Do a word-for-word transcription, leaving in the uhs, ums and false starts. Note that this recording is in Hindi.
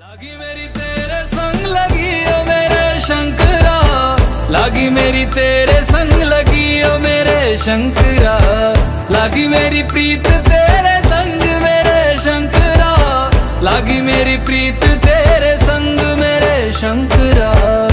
लागी मेरी तेरे संग लगी ओ मेरे शंकरा, लागी मेरी तेरे संग लगी ओ मेरे शंकरा, लागी मेरी प्रीत तेरे संग मेरे शंकरा, लागी मेरी प्रीत तेरे संग मेरे शंकरा।